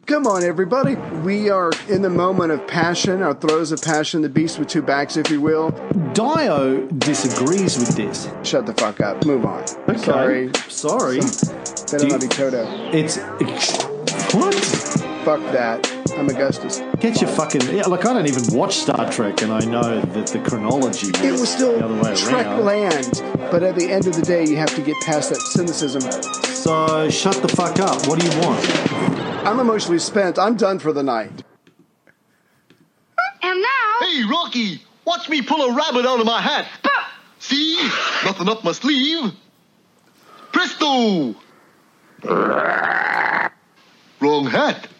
Come on, everybody. We are in the moment of passion, our throes of passion, the beast with two backs, if you will. Dio disagrees with this. Shut the fuck up. Move on. Okay. Sorry. Sorry. Better not be Toto. It's... What? Fuck that. I'm Augustus. Get your fucking... Yeah, like, I don't even watch Star Trek, and I know that the chronology It was is still the other way Trek around. land, but at the end of the day, you have to get past that cynicism. So, shut the fuck up. What do you want? I'm emotionally spent. I'm done for the night. And now... Hey, Rocky, watch me pull a rabbit out of my hat. See? Nothing up my sleeve. Presto! Wrong hat.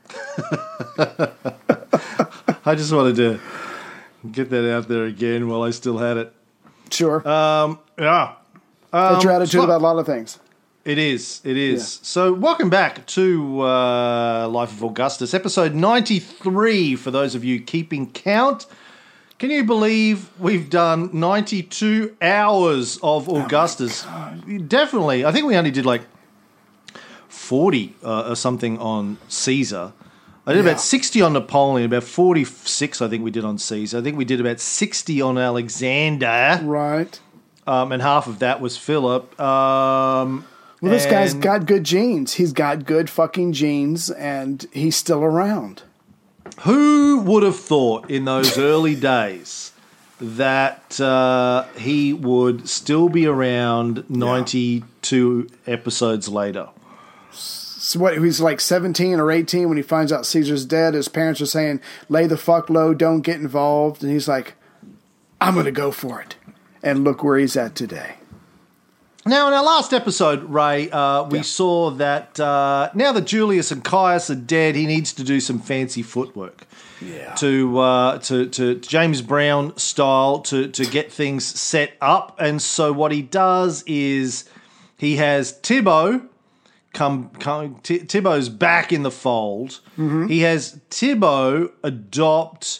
I just wanted to get that out there again while I still had it. Sure. Yeah. That's your attitude about a lot of things. It is. It is. Yeah. So, welcome back to Life of Augustus, episode 93, for those of you keeping count. Can you believe we've done 92 hours of Augustus? Definitely. I think we only did like 40 or something on Caesar. I did about 60 on Napoleon, about 46 I think we did on Caesar. I think we did about 60 on Alexander. Right. And half of that was Philip. Well, this guy's got good genes. He's got good fucking genes, and he's still around. Who would have thought in those early days that he would still be around 92 episodes later? So what, he's like 17 or 18 when he finds out Caesar's dead. His parents are saying, lay the fuck low, don't get involved. And he's like, I'm going to go for it. And look where he's at today. Now, in our last episode, Ray, we saw that now that Julius and Caius are dead, he needs to do some fancy footwork. Yeah. To James Brown style to get things set up. And so what he does is he has Tibbo Tibbo's back in the fold. Mm-hmm. He has Tibbo adopt...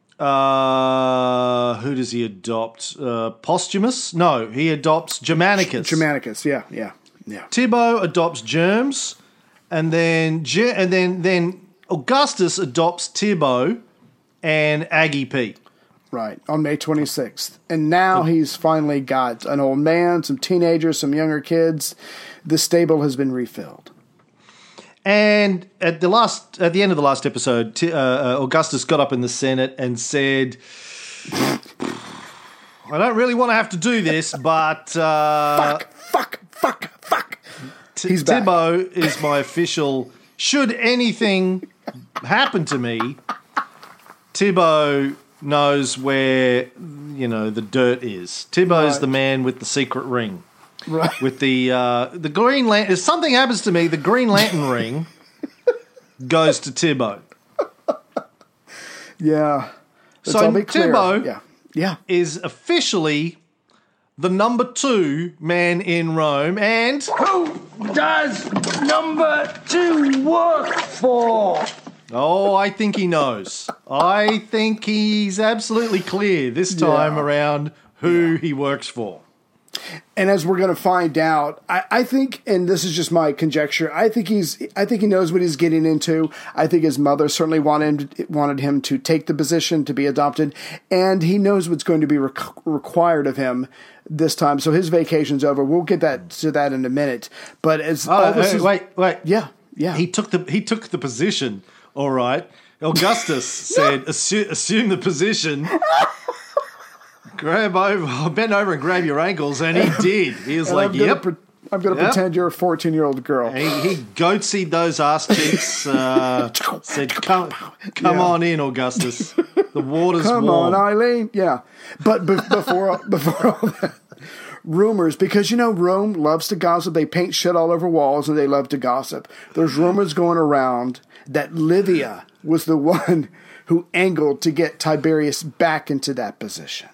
who does he adopt? Posthumus? No, he adopts Germanicus. Germanicus, yeah. Tibbo adopts Germs, and then Augustus adopts Tibbo and Aggie P. Right, on May 26th. And now he's finally got an old man, some teenagers, some younger kids. The stable has been refilled. And at the end of the last episode, Augustus got up in the Senate and said, "I don't really want to have to do this, but fuck." He's back. Tibbo is my official. Should anything happen to me, Tibbo knows where the dirt is. Tibbo's the man with the secret ring." Right. With the Green Lantern. If something happens to me, the Green Lantern ring goes to Tibbo. Yeah. So Tibbo yeah. is officially the number 2 man in Rome. And who does number 2 work for? Oh, I think he knows. I think he's absolutely clear this time around who he works for. And as we're going to find out, I think, and this is just my conjecture, I think he knows what he's getting into. I think his mother certainly wanted him to take the position, to be adopted, and he knows what's going to be required of him this time. So his vacation's over. We'll get to that in a minute. But as wait, yeah. He took the position. All right, Augustus said, assume the position. Bend over and grab your ankles, and he did. He was like, "Yep, I'm going to pretend you're a 14-year-old girl." And he goatseed those ass cheeks. Said, "Come on in, Augustus. The water's warm." Come on, Eileen. Yeah, but before all that, rumors, because Rome loves to gossip. They paint shit all over walls, and they love to gossip. There's rumors going around that Livia was the one who angled to get Tiberius back into that position.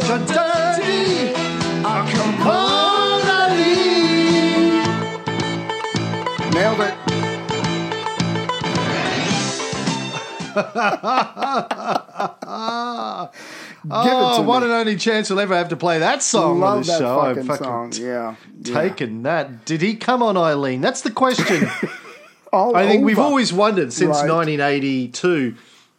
so dirty. Oh, come on, Ali. Nailed it. Oh, what an only chance we'll ever have to play that song on Love this that show. I'm fucking song. Yeah. taken that. Did he come on Eileen? That's the question. All I think over. we've always wondered since Right. 1982.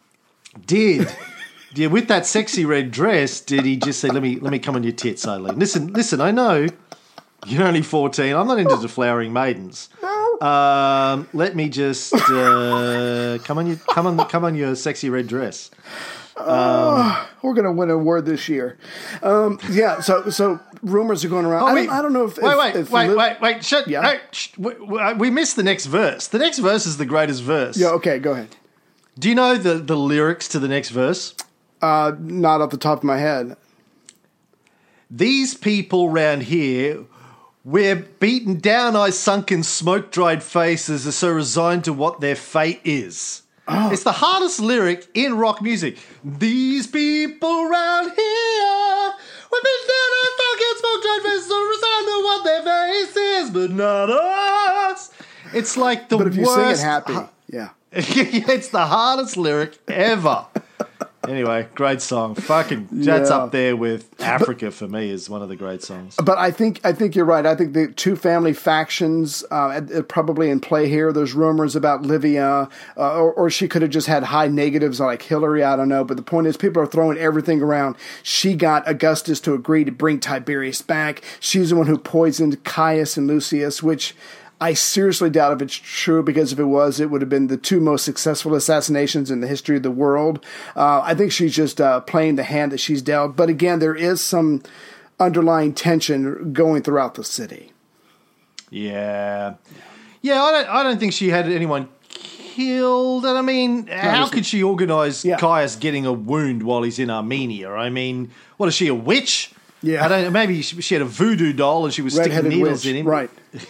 With that sexy red dress, did he just say, "Let me come on your tits, Eileen"? Listen. I know you're only 14. I'm not into deflowering maidens. Let me just come on your sexy red dress. We're going to win an award this year. Yeah. So rumors are going around. I don't know if. Wait. Shut. Yeah. Hey, we missed the next verse. The next verse is the greatest verse. Yeah. Okay. Go ahead. Do you know the lyrics to the next verse? Not off the top of my head. These people round here, we're beaten down, eyes sunken, smoke-dried faces, are so resigned to what their fate is. Oh. It's the hardest lyric in rock music. These people round here, we're beaten down, eyes sunken, smoke-dried faces, so resigned to what their face is, but not us. It's like the worst. But if you sing it happy, yeah. It's the hardest lyric ever. Anyway, great song. That's up there with Africa for me is one of the great songs. But I think you're right. I think the two family factions are probably in play here. There's rumors about Livia, or she could have just had high negatives like Hillary. I don't know. But the point is, people are throwing everything around. She got Augustus to agree to bring Tiberius back. She's the one who poisoned Caius and Lucius, which I seriously doubt if it's true, because if it was, it would have been the two most successful assassinations in the history of the world. I think she's just playing the hand that she's dealt. But again, there is some underlying tension going throughout the city. Yeah. I don't think she had anyone killed. And I mean, how could she organise Caius getting a wound while he's in Armenia? I mean, what is she, a witch? Yeah. I don't know. Maybe she had a voodoo doll and she was sticking needles in him. Right.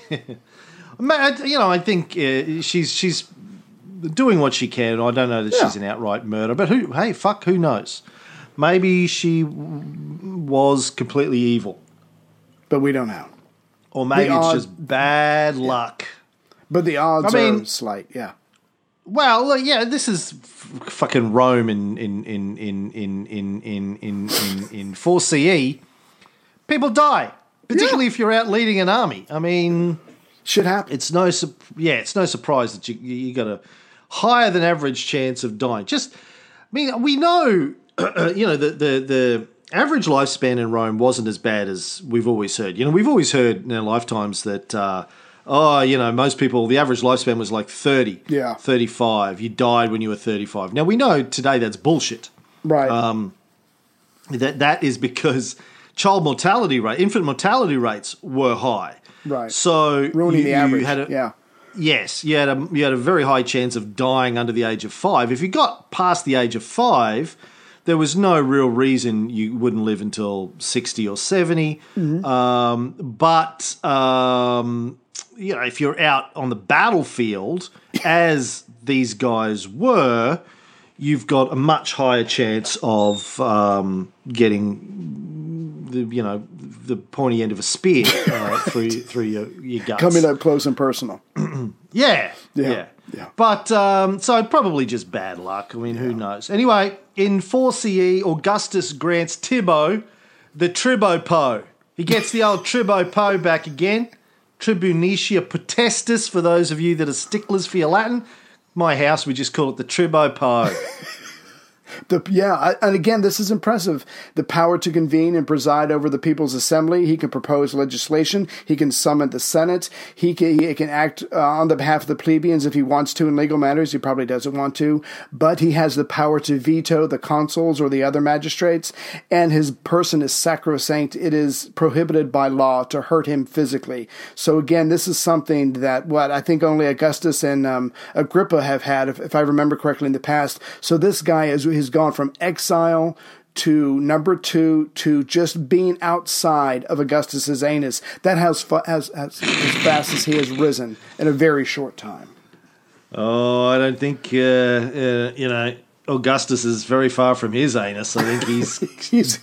I think she's doing what she can. I don't know that she's an outright murderer, but who knows? Maybe she was completely evil. But we don't know. Or maybe it's just bad luck. But the odds are slight, yeah. Well, this is fucking Rome in 4 CE. People die, particularly if you're out leading an army. I mean, shit happens. It's no surprise that you got a higher than average chance of dying. We know, the average lifespan in Rome wasn't as bad as we've always heard. We've always heard in our lifetimes that, most people, the average lifespan was like 30, 35. You died when you were 35. Now, we know today that's bullshit. Right. That is because infant mortality rates were high. Right. So ruining the average. Yes, you had a very high chance of dying under the age of 5. If you got past the age of 5, there was no real reason you wouldn't live until 60 or 70. Mm-hmm. If you're out on the battlefield, as these guys were, you've got a much higher chance of getting the pointy end of a spear through your guts. Coming up close and personal. Yeah. But so probably just bad luck. I mean, who knows? Anyway, in 4 CE, Augustus grants Tibbo the Tribopo. He gets the old Tribopo back again. Tribunicia Potestas, for those of you that are sticklers for your Latin. My house, we just call it the Tribopo. And again, this is impressive. The power to convene and preside over the People's Assembly. He can propose legislation. He can summon the Senate. He can act on the behalf of the plebeians if he wants to in legal matters. He probably doesn't want to. But he has the power to veto the consuls or the other magistrates. And his person is sacrosanct. It is prohibited by law to hurt him physically. So again, this is something that I think only Augustus and Agrippa have had, if I remember correctly, in the past. So this guy has gone from exile to number 2 to just being outside of Augustus's anus. That has as fast as he has risen in a very short time. Oh, I don't think Augustus is very far from his anus. I think he's He's-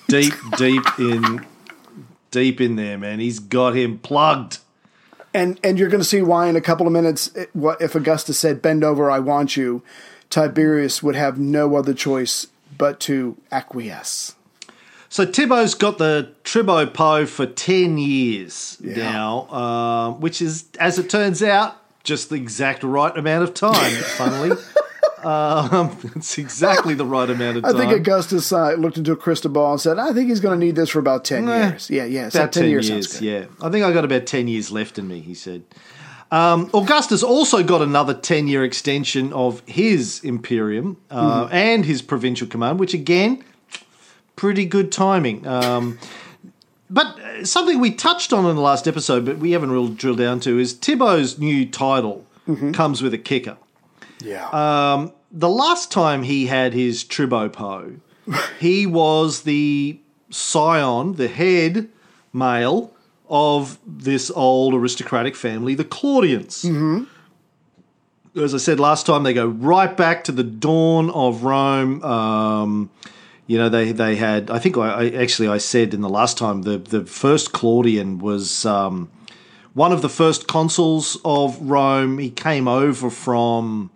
deep in there, man. He's got him plugged. And you're going to see why in a couple of minutes. What if Augustus said, "Bend over, I want you"? Tiberius would have no other choice but to acquiesce. So Tibbo's got the Tribo Po for 10 years now, which is, as it turns out, just the exact right amount of time, funnily. It's exactly the right amount of time. I think Augustus looked into a crystal ball and said, "I think he's going to need this for about 10 years." Yeah. So About 10 years sounds good. yeah. I think I got about 10 years left in me, he said. Augustus also got another 10-year extension of his imperium and his provincial command, which, again, pretty good timing. But something we touched on in the last episode, but we haven't really drilled down to, is Tibbo's new title comes with a kicker. Yeah. The last time he had his Tribo Po, he was the scion, the head male of this old aristocratic family, the Claudians. As I said last time, they go right back to the dawn of Rome. They had, I think I said in the last time, the first Claudian was one of the first consuls of Rome. He came over from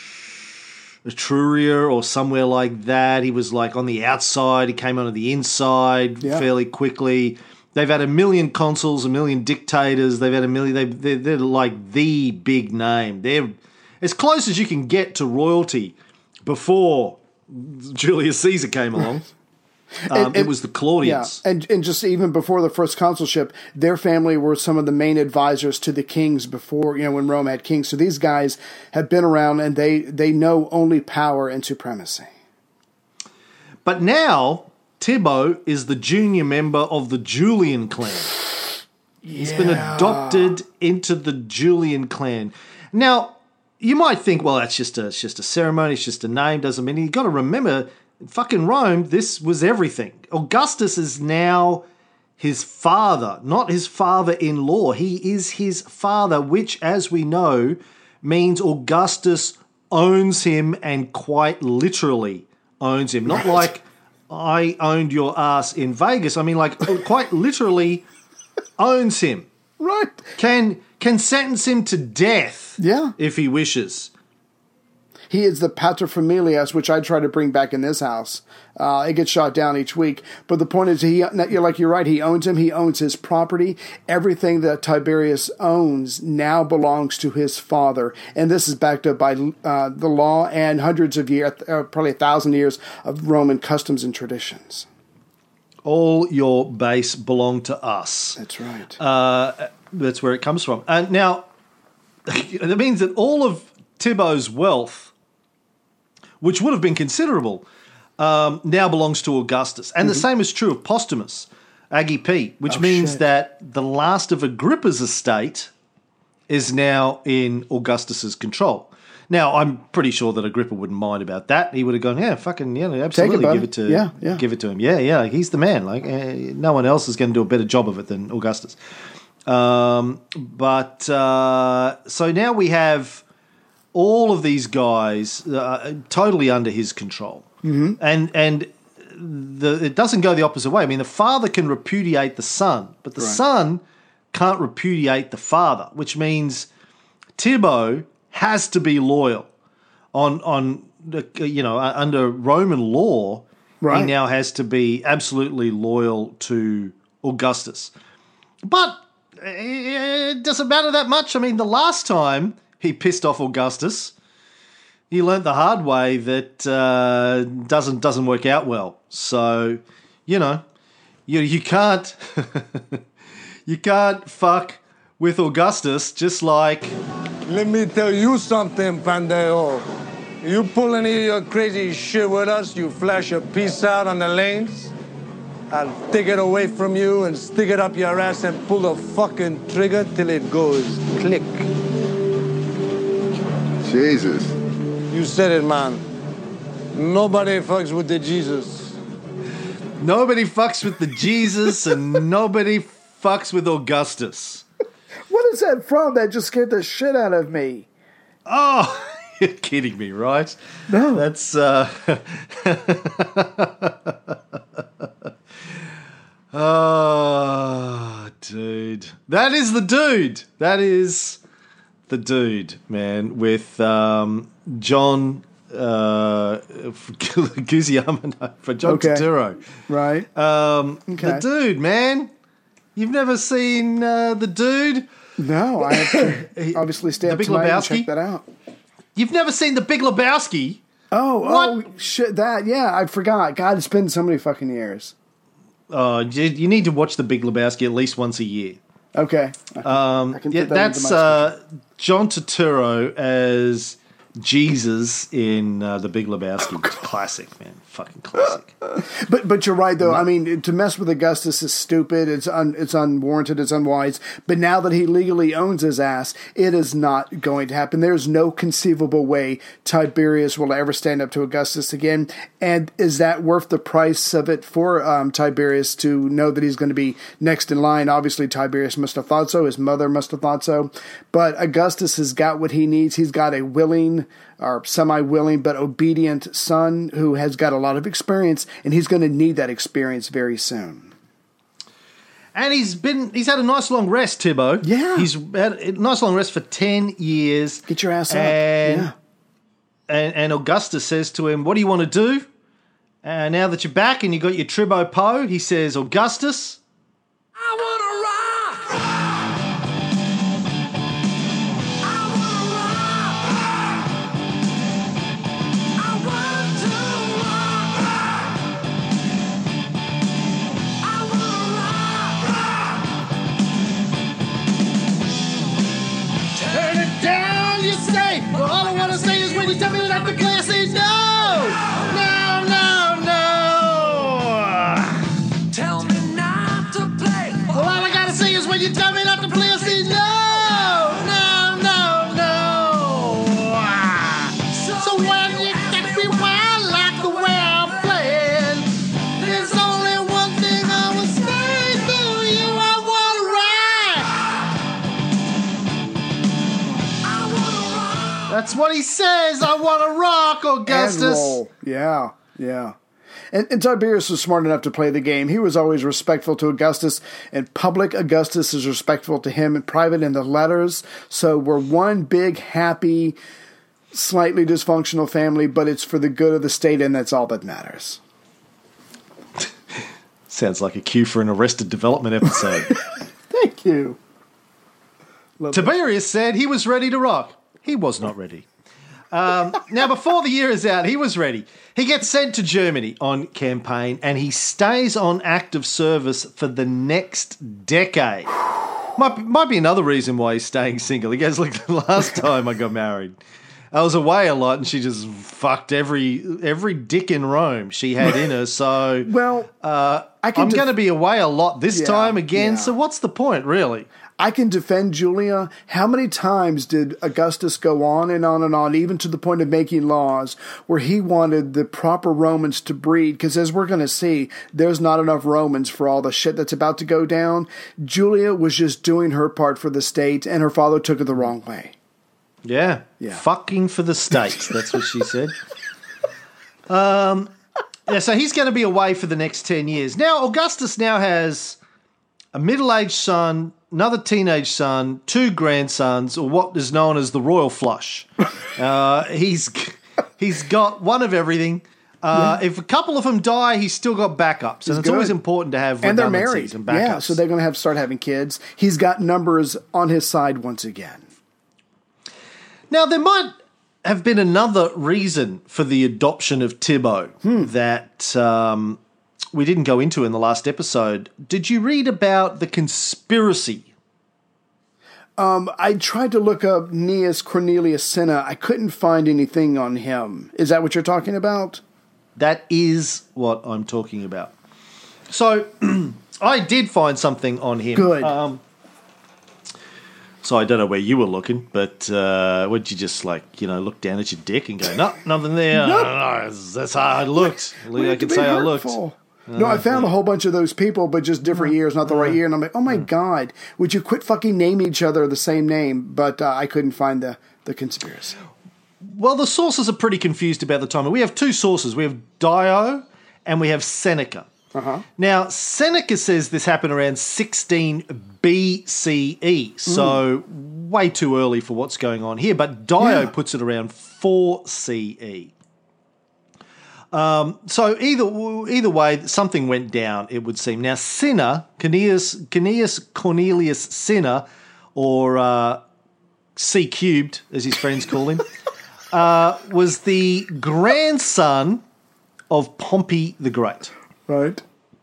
Etruria or somewhere like that. He was like on the outside. He came onto the inside fairly quickly. They've had a million consuls, a million dictators. They've had a million. They're like the big name. They're as close as you can get to royalty before Julius Caesar came along. It was the Claudians. Yeah, and just even before the first consulship, their family were some of the main advisors to the kings before, when Rome had kings. So these guys have been around, and they know only power and supremacy. But now Tibbo is the junior member of the Julian clan. He's been adopted into the Julian clan. Now, you might think, well, it's just a ceremony, it's just a name, doesn't mean. You've got to remember, fucking Rome, this was everything. Augustus is now his father, not his father-in-law. He is his father, which, as we know, means Augustus owns him, and quite literally owns him. Not like I owned your ass in Vegas. I mean, like, quite literally owns him. Right. Can sentence him to death if he wishes. He is the paterfamilias, which I try to bring back in this house. It gets shot down each week. But the point is, you're right, he owns him. He owns his property. Everything that Tiberius owns now belongs to his father. And this is backed up by the law and hundreds of years, probably 1,000 years of Roman customs and traditions. All your base belong to us. That's right. That's where it comes from. Now, that means that all of Tibbo's wealth, which would have been considerable, now belongs to Augustus. And the same is true of Postumus, Agrippina, which means that the last of Agrippa's estate is now in Augustus's control. Now, I'm pretty sure that Agrippa wouldn't mind about that. He would have gone, absolutely, give it to him. Yeah, he's the man. Like, no one else is going to do a better job of it than Augustus. So now we have all of these guys totally under his control. And it doesn't go the opposite way. I mean, the father can repudiate the son, but the son can't repudiate the father, which means Tibbo has to be loyal under Roman law. He now has to be absolutely loyal to Augustus. But it doesn't matter that much. I mean, the last time he pissed off Augustus, he learnt the hard way that doesn't work out well. So, you can't you can't fuck with Augustus, just like. Let me tell you something, Pandeo. You pull any of your crazy shit with us, you flash a piece out on the lanes, I'll take it away from you and stick it up your ass and pull the fucking trigger till it goes click. Jesus. You said it, man. Nobody fucks with the Jesus. Nobody fucks with the Jesus and nobody fucks with Augustus. What is that from? That just scared the shit out of me. Oh, You're kidding me, right? No. That's oh, dude. That is the dude. That is the dude, man, with John Guziyama for John Turturro. Right. The dude, man. You've never seen the dude? No, I have to obviously stay up Big tonight and Lebowski? check that out. You've never seen The Big Lebowski? Oh, shit, that. Yeah, I forgot. God, it's been so many fucking years. You need to watch The Big Lebowski at least once a year. Okay. I can fit that That's into my schedule. John Turturro as Jesus in The Big Lebowski. Classic, man. Fucking classic. But you're right, though. I mean, to mess with Augustus is stupid. It's unwarranted. It's unwise. But now that he legally owns his ass, it is not going to happen. There's no conceivable way Tiberius will ever stand up to Augustus again. And is that worth the price of it for Tiberius to know that he's going to be next in line? Obviously, Tiberius must have thought so. His mother must have thought so. But Augustus has got what he needs. He's got a willing or semi-willing but obedient son who has got a lot of experience, and he's going to need that experience very soon. And he's had a nice long rest, Tibbo. Yeah. He's had a nice long rest for 10 years. Get your ass up. And Augustus says to him, what do you want to do? Now that you're back and you got your Tribbo Po, he says, Augustus, I want to rock! all I want to say is when you tell me that the class is no. Tell me not to play. Well, all I got to say is when you tell me that the class is no. So when you get me wild like the way I'm playing, there's only one thing I will say to you. I want to rock. That's what he says. I want to rock, Augustus. And roll. Yeah. And Tiberius was smart enough to play the game. He was always respectful to Augustus. In public, Augustus is respectful to him. In private, in the letters. So we're one big, happy, slightly dysfunctional family, but it's for the good of the state, and that's all that matters. Sounds like a cue for an Arrested Development episode. Thank you. Tiberius said he was ready to rock. He was not ready. Now, before the year is out, he was ready. He gets sent to Germany on campaign, and he stays on active service for the next decade. Might be another reason why he's staying single. He goes, look, the last time I got married, I was away a lot, and she just fucked every dick in Rome she had in her. So, Well, I'm going to be away a lot this time again. yeah. So what's the point, really? I can defend Julia. How many times did Augustus go on and on and on, even to the point of making laws where he wanted the proper Romans to breed? Because as we're going to see, there's not enough Romans for all the shit that's about to go down. Julia was just doing her part for the state, and her father took it the wrong way. Yeah. Fucking for the state. That's what she said. So he's going to be away for the next 10 years. Now, Augustus now has a middle-aged son, another teenage son, 2 grandsons, or what is known as the royal flush. He's got one of everything. If a couple of them die, he's still got backups. And it's always important to have And they're redundancies married. and backups. Yeah, so they're going to start having kids. He's got numbers on his side once again. Now, there might have been another reason for the adoption of Tibbo that we didn't go into in the last episode. Did you read about the conspiracy? I tried to look up Gnaeus Cornelius Cinna. I couldn't find anything on him. Is that what you're talking about? That is what I'm talking about. So I did find something on him. Good. So I don't know where you were looking, but would you just look down at your dick and go, no, nothing there. Nope. No, that's how I looked. I can say I looked. No, I found a whole bunch of those people, but just different years, not the right year. And I'm like, oh my God, would you quit fucking naming each other the same name? But I couldn't find the conspiracy. Well, the sources are pretty confused about the timing. We have two sources. We have Dio and we have Seneca. Now, Seneca says this happened around 16 BCE, so way too early for what's going on here. But Dio puts it around 4 CE. So either way, something went down, it would seem. Now, Cinna, Cneius Cornelius Cinna, or C cubed, as his friends call him, was the grandson of Pompey the Great. Right.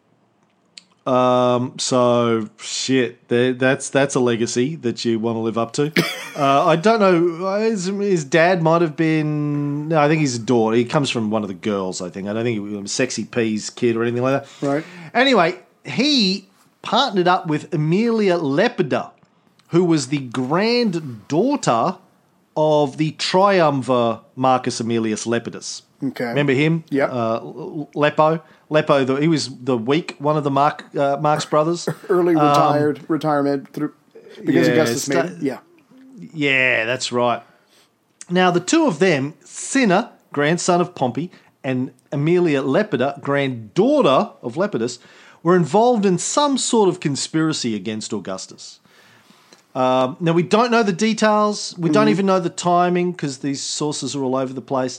So shit, that's a legacy that you want to live up to. I don't know. His dad might have been. No, I think he's a daughter. He comes from one of the girls. I think. I don't think he was Sexy P's kid or anything like that. Right. Anyway, he partnered up with Aemilia Lepida, who was the granddaughter of the triumvir Marcus Aemilius Lepidus. Okay. Remember him? Yeah. Leppo, he was the weak one of the Marx brothers. Early retirement because Augustus made it. Yeah. Yeah, that's right. Now, the two of them, Cinna, grandson of Pompey, and Aemilia Lepida, granddaughter of Lepidus, were involved in some sort of conspiracy against Augustus. Now, we don't know the details. We don't even know the timing because these sources are all over the place.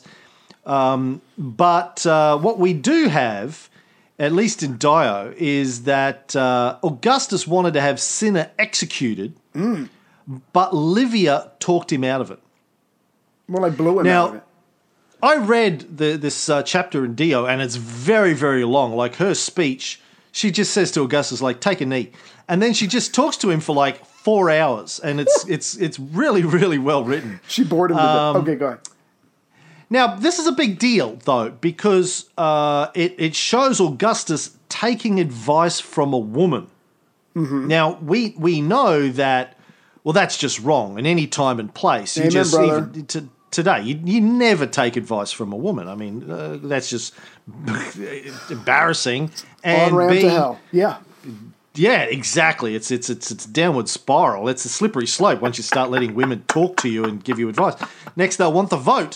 But what we do have, at least in Dio, is that Augustus wanted to have Cinna executed, but Livia talked him out of it. Well, I blew him out of it. I read this chapter in Dio, and it's very, very long. Like her speech, she just says to Augustus, like, take a knee. And then she just talks to him for like 4 hours, and it's really, really well written. She bored him to death. Okay, go ahead. Now, this is a big deal, though, because it shows Augustus taking advice from a woman. Now, we know that, well, that's just wrong in any time and place. You Amen, brother. even today, you never take advice from a woman. I mean, that's just embarrassing. And On ramp to hell. Yeah. Yeah, exactly. It's a downward spiral. It's a slippery slope once you start letting women talk to you and give you advice. Next, they'll want the vote.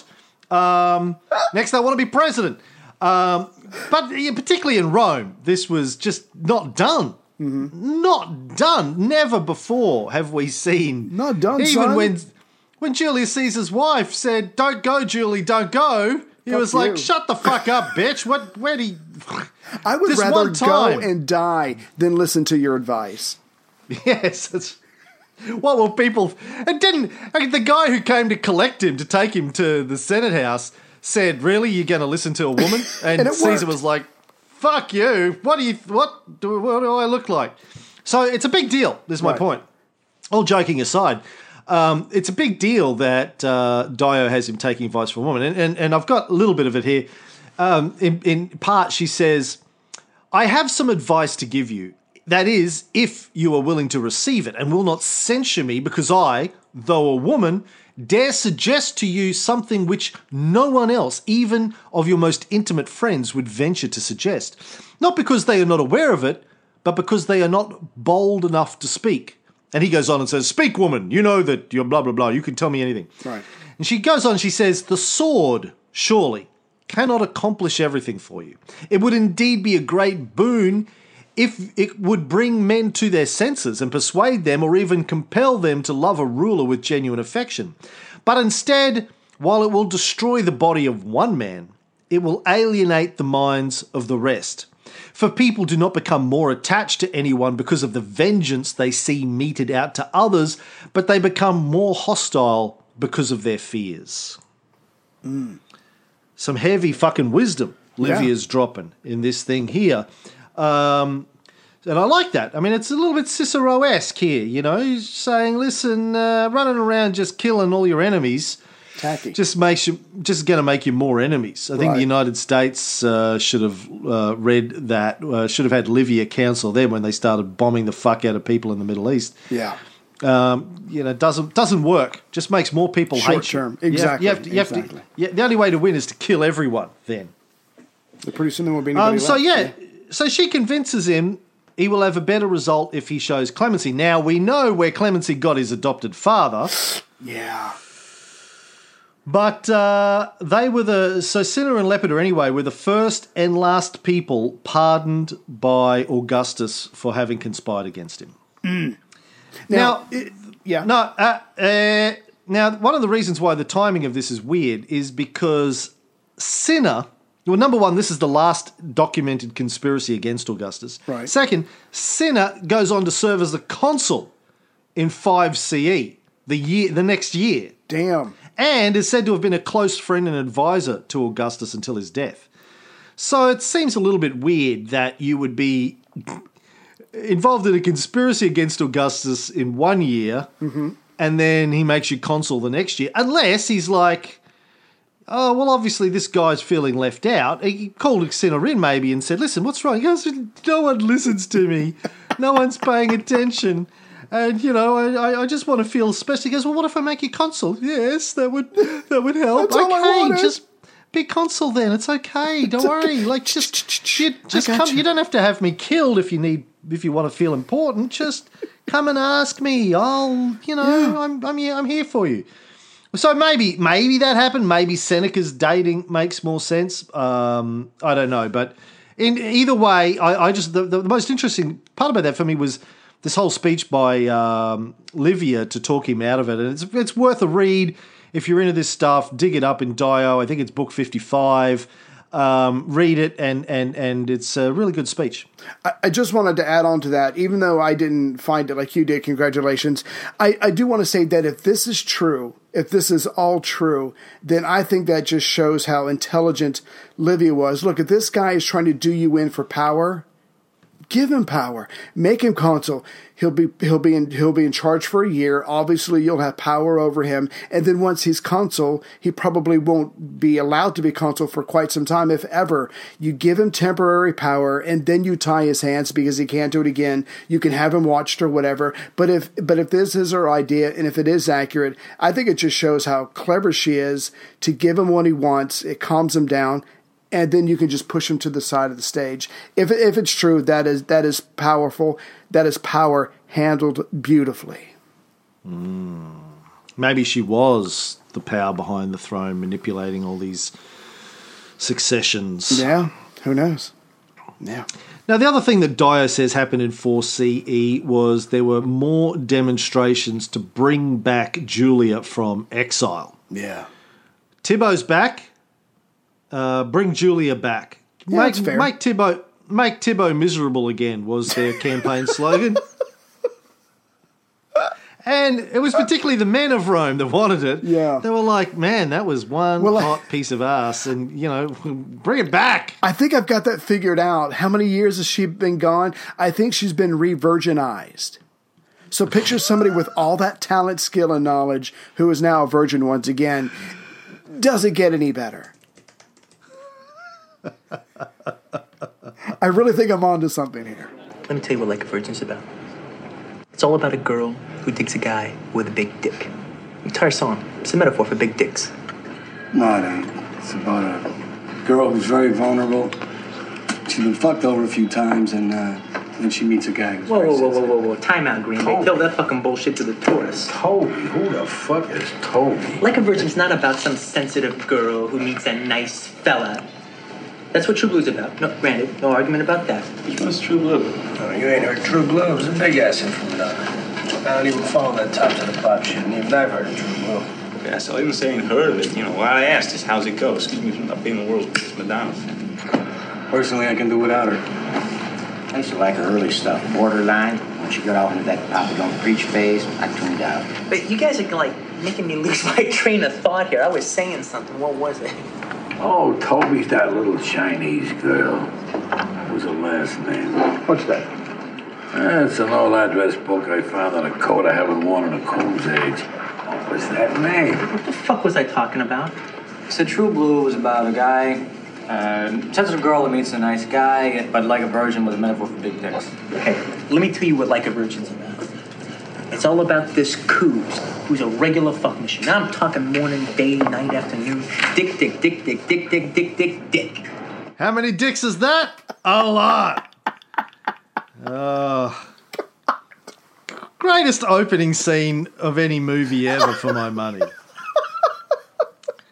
Next, they want to be president. But particularly in Rome, this was just not done. Not done. Never before have we seen. Not done, Even son. when Julius Caesar's wife said, "Don't go, Julie, don't go," he was Fuck like, you. "Shut the fuck up, bitch." Where do you... I would This rather one time. go and die than listen to your advice. Yes, that's... What will people... It didn't... The guy who came to collect him, to take him to the Senate House, said, "Really, you're going to listen to a woman?" And, And it Caesar worked. was like, "Fuck you. What do I look like?" So it's a big deal, is my Right. point. All joking aside, it's a big deal that Dio has him taking advice from a woman. And I've got a little bit of it here. In part, she says, "I have some advice to give you. That is, if you are willing to receive it and will not censure me because I, though a woman, dare suggest to you something which no one else, even of your most intimate friends, would venture to suggest. Not because they are not aware of it, but because they are not bold enough to speak." And he goes on and says, "Speak, woman, you know that you're blah, blah, blah. You can tell me anything." Right. And she goes on, she says, "The sword, surely, cannot accomplish everything for you. It would indeed be a great boon if it would bring men to their senses and persuade them or even compel them to love a ruler with genuine affection. But instead, while it will destroy the body of one man, it will alienate the minds of the rest. For people do not become more attached to anyone because of the vengeance they see meted out to others, but they become more hostile because of their fears." Some heavy fucking wisdom Livia's dropping in this thing here. And I like that. I mean, it's a little bit Cicero-esque here, you know. He's saying, listen, running around just killing all your enemies Tacky. just going to make you more enemies. I think Right. the United States should have read that, should have had Livia counsel them when they started bombing the fuck out of people in the Middle East. Yeah. Doesn't work. Just makes more people Short hate you. term. Exactly. Exactly. The only way to win is to kill everyone then. Pretty soon there won't be anybody So left. so she convinces him he will have a better result if he shows clemency. Now we know where Clemency got his adopted father. Yeah. But they were so Cinna and Lepida anyway were the first and last people pardoned by Augustus for having conspired against him. Now, one of the reasons why the timing of this is weird is because Cinna. Well, number one, this is the last documented conspiracy against Augustus. Right. Second, Cinna goes on to serve as the consul in 5 CE, the next year. Damn. And is said to have been a close friend and advisor to Augustus until his death. So it seems a little bit weird that you would be involved in a conspiracy against Augustus in 1 year, and then he makes you consul the next year, unless he's like, oh, well, obviously this guy's feeling left out. He called Cinna in maybe and said, listen, what's wrong? He goes, no one listens to me. No one's paying attention. And, you know, I just want to feel special. He goes, well, what if I make you consul? Yes, that would help. That's all I wanted. Just be consul then. It's okay. Don't worry. Like, just come. You don't have to have me killed if you want to feel important. Just come and ask me. I'm here for you. So maybe that happened. Maybe Seneca's dating makes more sense. I don't know. But in either way, I just the most interesting part about that for me was this whole speech by Livia to talk him out of it. And it's worth a read. If you're into this stuff, dig it up in Dio. I think it's book 55. Read it, and it's a really good speech. I just wanted to add on to that, even though I didn't find it like you did, congratulations. I do want to say that if this is true, if this is all true, then I think that just shows how intelligent Livia was. Look, if this guy is trying to do you in for power, give him power. Make him consul. He'll be in charge for a year. Obviously, you'll have power over him. And then once he's consul, he probably won't be allowed to be consul for quite some time, if ever. You give him temporary power, and then you tie his hands because he can't do it again. You can have him watched or whatever. But if this is her idea, and if it is accurate, I think it just shows how clever she is to give him what he wants. It calms him down. And then you can just push him to the side of the stage. If it's true, that is powerful. That is power handled beautifully. Maybe she was the power behind the throne, manipulating all these successions. Yeah, who knows? Yeah. Now, the other thing that Dio says happened in 4 CE was there were more demonstrations to bring back Julia from exile. Yeah. Thibaut's back. Bring Julia back. Yeah, that's fair. Make Thibaut miserable again was their campaign slogan. And it was particularly the men of Rome that wanted it. Yeah. They were like, man, that was one hot piece of ass, and, you know, bring it back. I think I've got that figured out. How many years has she been gone? I think she's been re-virginized. So picture somebody with all that talent, skill, and knowledge who is now a virgin once again. Does it get any better? I really think I'm onto something here. Let me tell you what Like a Virgin's about. It's all about a girl who digs a guy with a big dick. The entire song, it's a metaphor for big dicks. No, it ain't. It's about a girl who's very vulnerable. She's been fucked over a few times, and then she meets a guy who's very sensitive. Whoa. Time out, Green. They tell that fucking bullshit to the tourists. Toby? Who the fuck is Toby? Like a Virgin's not about some sensitive girl who meets a nice fella. That's what True Blue's about. No, granted, no argument about that. What's True Blue? Oh, you ain't heard True Blue. It was a big-ass influence. I don't even follow that top to the pop shit, and even I've heard of True Blue. Yeah, so I didn't say I ain't heard of it. You know, what I asked is, how's it go? Excuse me for not being the world's biggest Madonna fan. Personally, I can do without her. I used to like her early stuff, Borderline. When she got off into that Papa Don't Preach phase, I tuned out. But you guys are, like, making me lose my train of thought here. I was saying something. What was it? Oh, Toby's that little Chinese girl. What was her last name? What's that? It's an old address book I found on a coat I haven't worn in a coon's age. What's that name? What the fuck was I talking about? So True Blue was about a guy, sensitive girl that meets a nice guy, but like a virgin with a metaphor for big dicks. Okay, let me tell you what Like a Virgin's about. It's all about this Coos, who's a regular fuck machine. Now I'm talking morning, day, night, afternoon. Dick. How many dicks is that? A lot. Greatest opening scene of any movie ever for my money.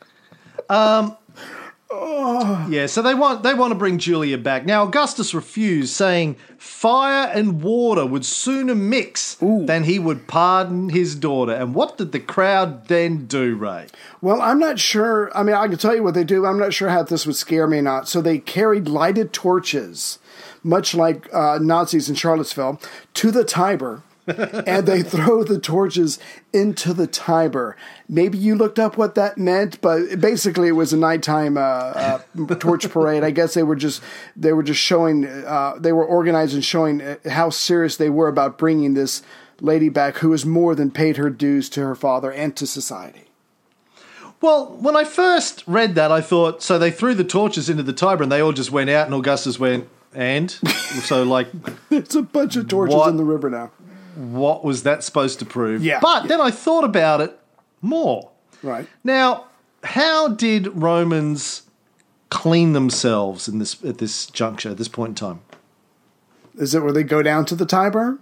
Yeah, so they want to bring Julia back. Now, Augustus refused, saying fire and water would sooner mix than he would pardon his daughter. And what did the crowd then do, Ray? Well, I'm not sure. I mean, I can tell you what they do. I'm not sure how this would scare me or not. So they carried lighted torches, much like Nazis in Charlottesville, to the Tiber. And they throw the torches into the Tiber. Maybe you looked up what that meant, but basically it was a nighttime torch parade. I guess they were just showing, they were organized and showing how serious they were about bringing this lady back who has more than paid her dues to her father and to society. Well, when I first read that, I thought, so they threw the torches into the Tiber and they all just went out and Augustus went, and? So like... It's a bunch of torches in the river now. What was that supposed to prove? Yeah. But then I thought about it more. Right. Now, how did Romans clean themselves at this juncture, at this point in time? Is it where they go down to the Tiber?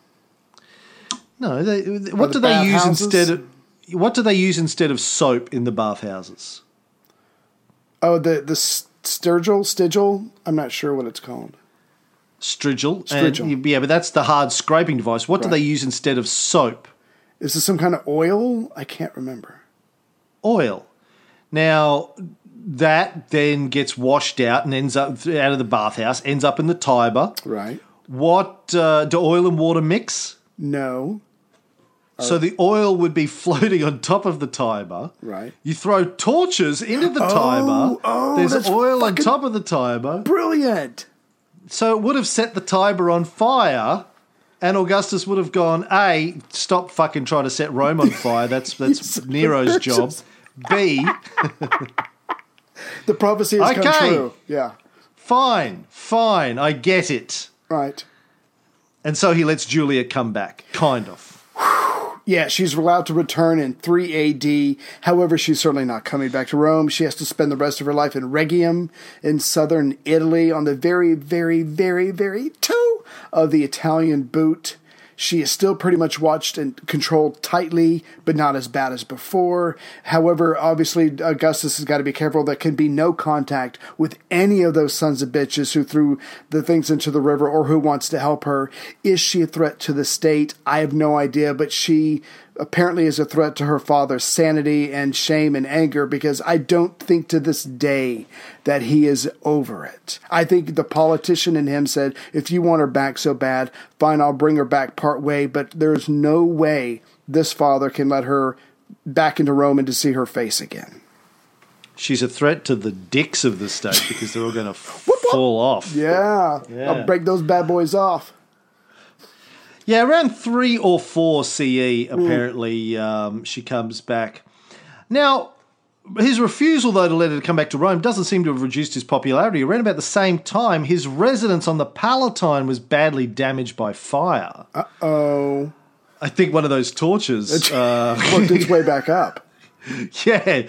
No. What do they use instead of soap in the bathhouses? Oh, the stigil? I'm not sure what it's called. Strigil. Yeah, but that's the hard scraping device. What do they use instead of soap? Is this some kind of oil? I can't remember. Oil. Now, that then gets washed out and ends up out of the bathhouse, ends up in the Tiber. Right. What, do oil and water mix? No. So the oil would be floating on top of the Tiber. Right. You throw torches into the Tiber. There's oil on top of the Tiber. Brilliant. So it would have set the Tiber on fire, and Augustus would have gone, A, stop fucking trying to set Rome on fire. That's Nero's job. B, the prophecy has come true. Yeah. Fine, I get it. Right. And so he lets Julia come back, kind of. Yeah, she's allowed to return in 3 AD. However, she's certainly not coming back to Rome. She has to spend the rest of her life in Rhegium in southern Italy on the very, very, very, very toe of the Italian boot. She is still pretty much watched and controlled tightly, but not as bad as before. However, obviously, Augustus has got to be careful. There can be no contact with any of those sons of bitches who threw the things into the river or who wants to help her. Is she a threat to the state? I have no idea, but she apparently is a threat to her father's sanity and shame and anger, because I don't think to this day that he is over it. I think the politician in him said, if you want her back so bad, fine, I'll bring her back part way, but there's no way this father can let her back into Rome and to see her face again. She's a threat to the dicks of the state because they're all going to fall off. Yeah, I'll break those bad boys off. Yeah, around 3 or 4 CE, apparently, she comes back. Now, his refusal, though, to let her come back to Rome doesn't seem to have reduced his popularity. Around about the same time, his residence on the Palatine was badly damaged by fire. Uh-oh. I think one of those torches worked its way back up. Yeah,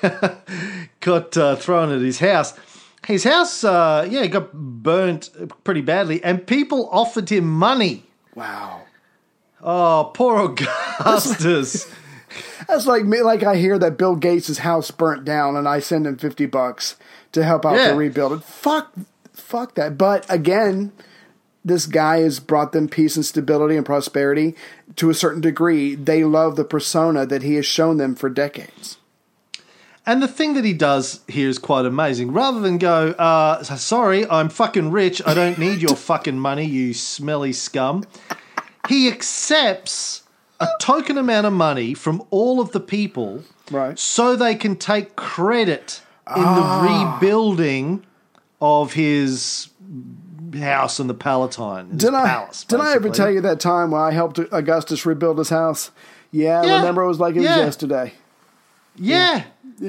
got thrown at his house. His house, got burnt pretty badly, and people offered him money. Wow. Oh, poor Augustus. That's like me. Like I hear that Bill Gates' house burnt down, and I send him $50 to help out to rebuild it. Fuck that. But again, this guy has brought them peace and stability and prosperity to a certain degree. They love the persona that he has shown them for decades. And the thing that he does here is quite amazing. Rather than go, sorry, I'm fucking rich, I don't need your fucking money, you smelly scum. He accepts a token amount of money from all of the people, right, so they can take credit in the rebuilding of his house on the Palatine. Did I ever tell you that time when I helped Augustus rebuild his house? Yeah. Remember, it was like it was yesterday. Yeah.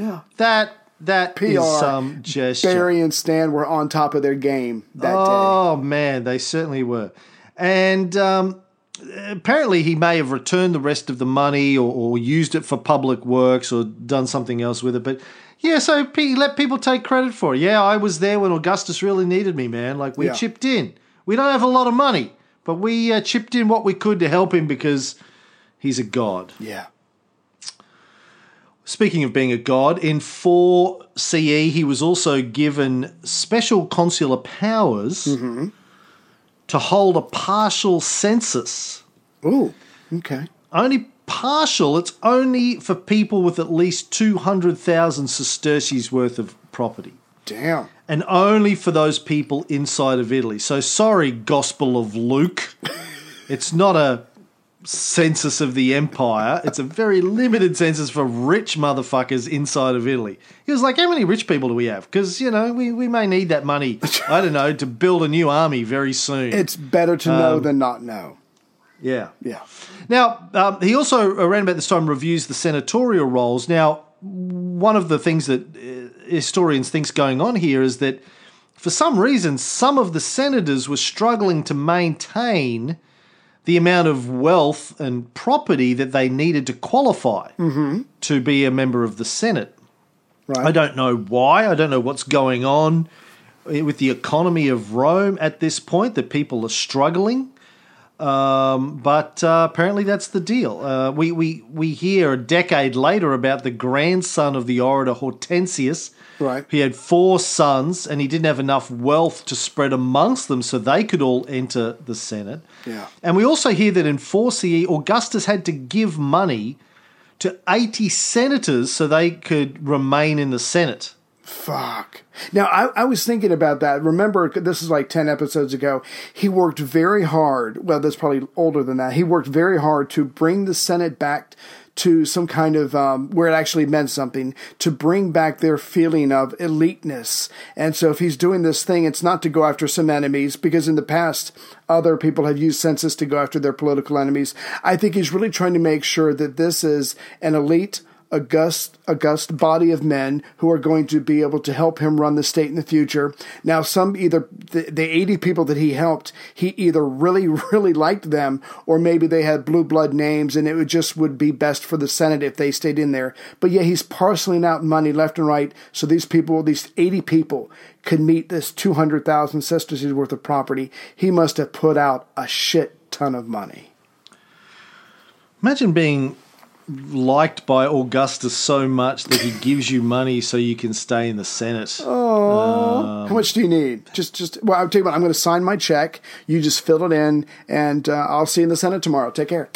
That PR, is some gesture. Barry and Stan were on top of their game that day. Oh, man, they certainly were. And apparently he may have returned the rest of the money or used it for public works or done something else with it. But, yeah, so he let people take credit for it. Yeah, I was there when Augustus really needed me, man. Like, we chipped in. We don't have a lot of money, but we chipped in what we could to help him because he's a god. Yeah. Speaking of being a god, in 4 CE, he was also given special consular powers to hold a partial census. Ooh, okay. Only partial. It's only for people with at least 200,000 sesterces worth of property. Damn. And only for those people inside of Italy. So sorry, Gospel of Luke. It's not a census of the empire. It's a very limited census for rich motherfuckers inside of Italy. He was like, how many rich people do we have? Because, you know, we may need that money, I don't know, to build a new army very soon. It's better to know than not know. Yeah. Yeah. Now, he also, around about this time, reviews the senatorial roles. Now, one of the things that historians think's going on here is that for some reason, some of the senators were struggling to maintain the amount of wealth and property that they needed to qualify to be a member of the Senate. Right. I don't know why. I don't know what's going on with the economy of Rome at this point, that people are struggling. But apparently that's the deal. We hear a decade later about the grandson of the orator Hortensius. Right. He had 4 sons, and he didn't have enough wealth to spread amongst them so they could all enter the Senate. Yeah. And we also hear that in 4 CE, Augustus had to give money to 80 senators so they could remain in the Senate. Fuck. Now, I was thinking about that. Remember, this is like 10 episodes ago. He worked very hard. Well, that's probably older than that. He worked very hard to bring the Senate back to some kind of, where it actually meant something, to bring back their feeling of eliteness. And so if he's doing this thing, it's not to go after some enemies, because in the past, other people have used census to go after their political enemies. I think he's really trying to make sure that this is an elite, august body of men who are going to be able to help him run the state in the future. Now, the 80 people that he helped, he either really, really liked them, or maybe they had blue blood names, and it would be best for the Senate if they stayed in there. But yeah, he's parceling out money left and right, so these 80 people, could meet this 200,000 sesterces worth of property. He must have put out a shit ton of money. Imagine being liked by Augustus so much that he gives you money so you can stay in the Senate. Oh, how much do you need? Well, I'll tell you what, I'm going to sign my check. You just fill it in, and I'll see you in the Senate tomorrow. Take care.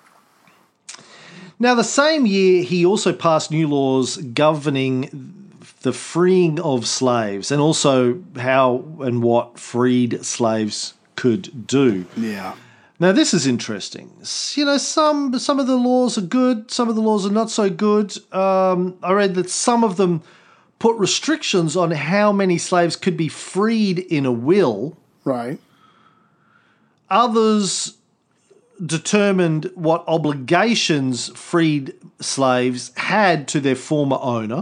Now, the same year, he also passed new laws governing the freeing of slaves, and also how and what freed slaves could do. Yeah. Now, this is interesting. You know, some of the laws are good, some of the laws are not so good. I read that some of them put restrictions on how many slaves could be freed in a will. Right. Others determined what obligations freed slaves had to their former owner.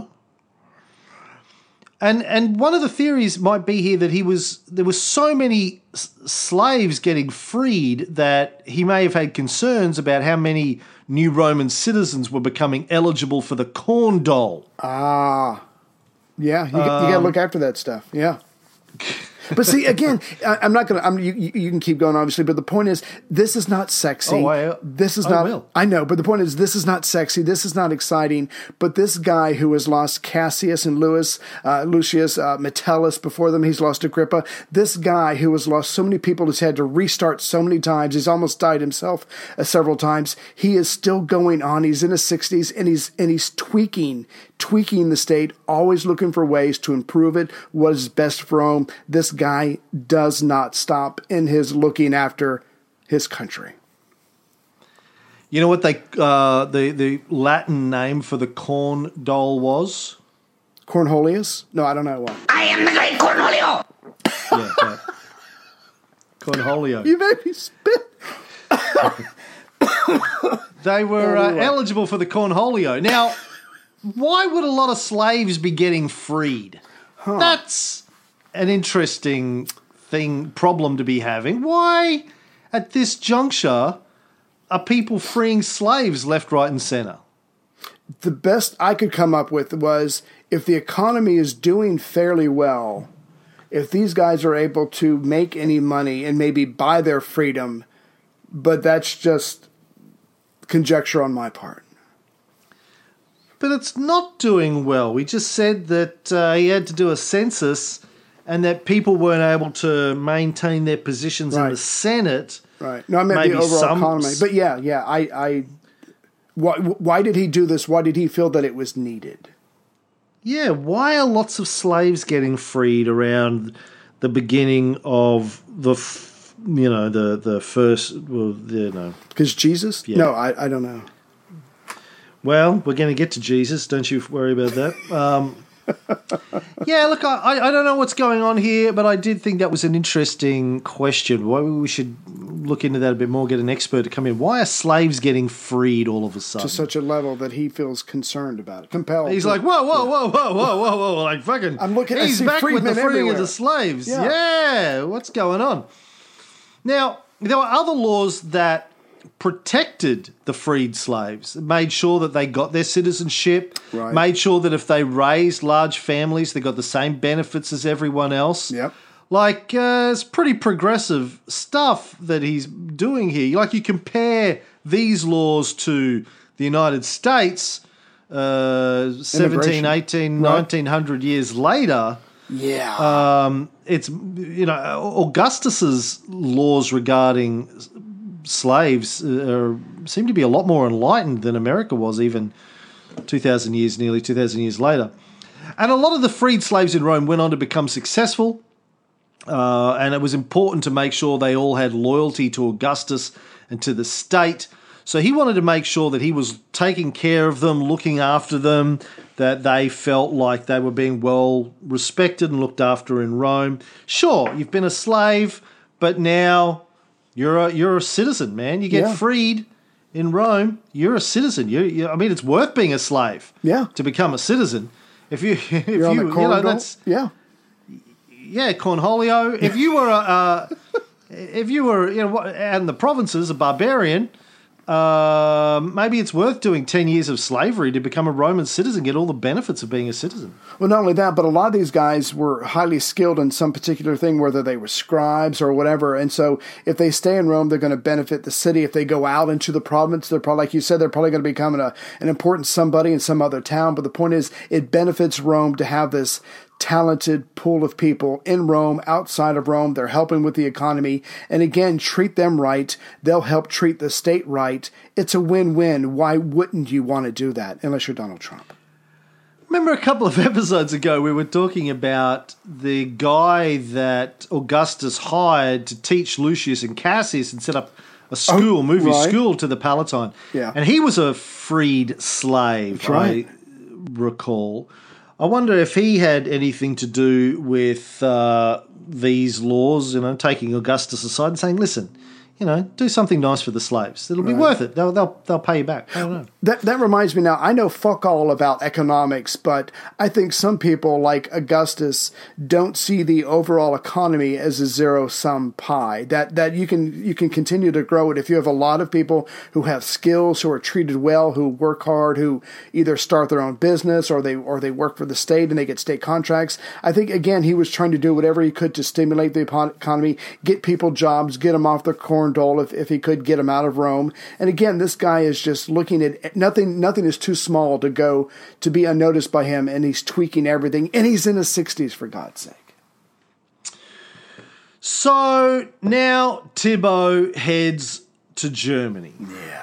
And one of the theories might be here that there were so many slaves getting freed that he may have had concerns about how many new Roman citizens were becoming eligible for the corn dole. Ah, yeah, you got to look after that stuff. Yeah. But see, again, I'm not going to. You can keep going, obviously, but the point is, this is not sexy. This is not. Will. I know, but the point is, this is not sexy. This is not exciting. But this guy who has lost Cassius and Lucius, Metellus before them, he's lost Agrippa. This guy who has lost so many people, has had to restart so many times. He's almost died himself several times. He is still going on. He's in his 60s, and he's tweaking the state, always looking for ways to improve it, what is best for Rome. This guy does not stop in his looking after his country. You know what the Latin name for the corn dole was? Cornholius? No, I don't know what. I am the great Cornholio! Yeah, that. Cornholio. You made me spit. They were eligible for the cornholio. Now, why would a lot of slaves be getting freed? That's an interesting problem to be having. Why, at this juncture, are people freeing slaves left, right, and center? The best I could come up with was, if the economy is doing fairly well, if these guys are able to make any money and maybe buy their freedom, but that's just conjecture on my part. But it's not doing well. We just said that he had to do a census and that people weren't able to maintain their positions in the Senate. Right. No, I meant the overall economy. But yeah. Why did he do this? Why did he feel that it was needed? Yeah, why are lots of slaves getting freed around the beginning of the first? Well, because Jesus? Yeah. No, I don't know. Well, we're going to get to Jesus. Don't you worry about that. Yeah, look, I don't know what's going on here, but I did think that was an interesting question. Why we should look into that a bit more, get an expert to come in. Why are slaves getting freed all of a sudden? To such a level that he feels concerned about it, compelled. He's like, whoa, like fucking, I'm looking, he's back with the freeing everywhere. of the slaves. Yeah, what's going on? Now, there were other laws that protected the freed slaves, made sure that they got their citizenship, made sure that if they raised large families, they got the same benefits as everyone else. Yep. Like, it's pretty progressive stuff that he's doing here. Like, you compare these laws to the United States 17, 18, 1900 years later. Yeah. It's, Augustus's laws regarding slaves seem to be a lot more enlightened than America was even nearly 2,000 years later. And a lot of the freed slaves in Rome went on to become successful, and it was important to make sure they all had loyalty to Augustus and to the state. So he wanted to make sure that he was taking care of them, looking after them, that they felt like they were being well respected and looked after in Rome. Sure, you've been a slave, but now you're a citizen, man. You get freed in Rome. You're a citizen. I mean, it's worth being a slave. Yeah. To become a citizen. If you Cornholio. If you were out in the provinces, a barbarian, maybe it's worth doing 10 years of slavery to become a Roman citizen, get all the benefits of being a citizen. Well, not only that, but a lot of these guys were highly skilled in some particular thing, whether they were scribes or whatever. And so if they stay in Rome, they're going to benefit the city. If they go out into the province, they're probably, like you said, they're probably going to become an important somebody in some other town. But the point is, it benefits Rome to have this talented pool of people in Rome, outside of Rome. They're helping with the economy. And again, treat them right. They'll help treat the state right. It's a win-win. Why wouldn't you want to do that unless you're Donald Trump? Remember a couple of episodes ago we were talking about the guy that Augustus hired to teach Lucius and Cassius and set up a school, school to the Palatine. Yeah. And he was a freed slave, I recall. I wonder if he had anything to do with these laws, taking Augustus aside and saying, listen, do something nice for the slaves. It'll be worth it. They'll pay you back. I don't know. That reminds me now, I know fuck all about economics, but I think some people like Augustus don't see the overall economy as a zero-sum pie. That you can continue to grow it if you have a lot of people who have skills, who are treated well, who work hard, who either start their own business or they work for the state and they get state contracts. I think, again, he was trying to do whatever he could to stimulate the economy, get people jobs, get them off their corn dole if he could get them out of Rome. And again, this guy is just looking at nothing is too small to be unnoticed by him, and he's tweaking everything, and he's in his 60s, for God's sake. So now Thibaut heads to Germany. Yeah.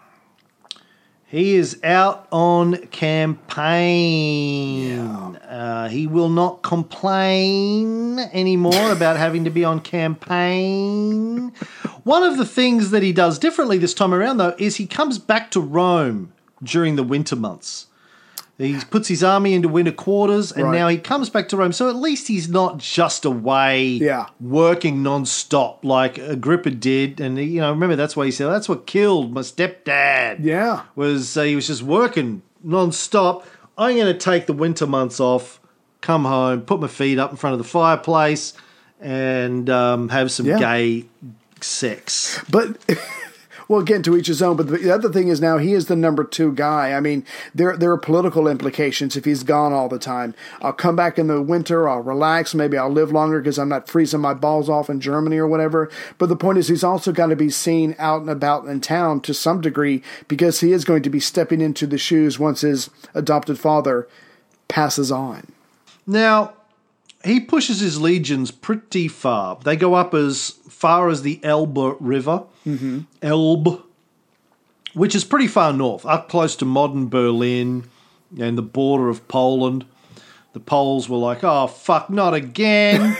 He is out on campaign. Yeah. He will not complain anymore about having to be on campaign. One of the things that he does differently this time around, though, is he comes back to Rome during the winter months. He puts his army into winter quarters, and now he comes back to Rome. So at least he's not just away working non-stop like Agrippa did. And, remember, that's why he said, that's what killed my stepdad. Yeah. Was he was just working non-stop. I'm going to take the winter months off, come home, put my feet up in front of the fireplace, and have some gay sex. But Well, again, to each his own. But the other thing is now he is the number 2 guy. I mean, there are political implications if he's gone all the time. I'll come back in the winter. I'll relax. Maybe I'll live longer because I'm not freezing my balls off in Germany or whatever. But the point is he's also got to be seen out and about in town to some degree because he is going to be stepping into the shoes once his adopted father passes on. Now, he pushes his legions pretty far. They go up as far as the Elbe River, Elbe, which is pretty far north, up close to modern Berlin and the border of Poland. The Poles were like, oh, fuck, not again.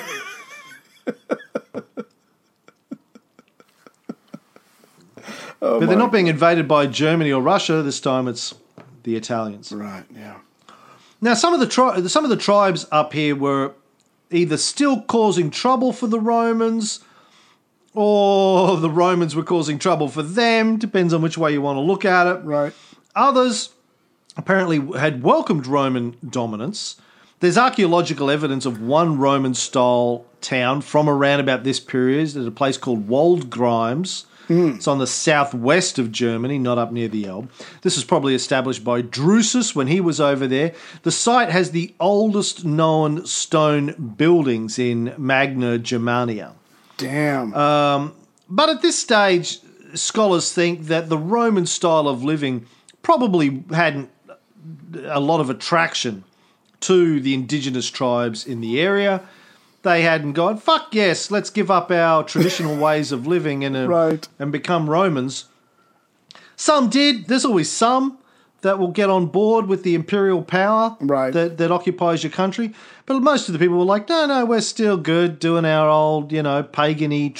But they're not being invaded by Germany or Russia. This time it's the Italians. Right, yeah. Now, some of the tribes up here were either still causing trouble for the Romans or the Romans were causing trouble for them. Depends on which way you want to look at it. Right. Others apparently had welcomed Roman dominance. There's archaeological evidence of one Roman-style town from around about this period at a place called Waldgrimes. It's on the southwest of Germany, not up near the Elbe. This was probably established by Drusus when he was over there. The site has the oldest known stone buildings in Magna Germania. Damn. But at this stage, scholars think that the Roman style of living probably hadn't a lot of attraction to the indigenous tribes in the area. They hadn't gone, fuck yes, let's give up our traditional ways of living and become Romans. Some did. There's always some that will get on board with the imperial power that occupies your country. But most of the people were like, no, we're still good doing our old, pagan-y,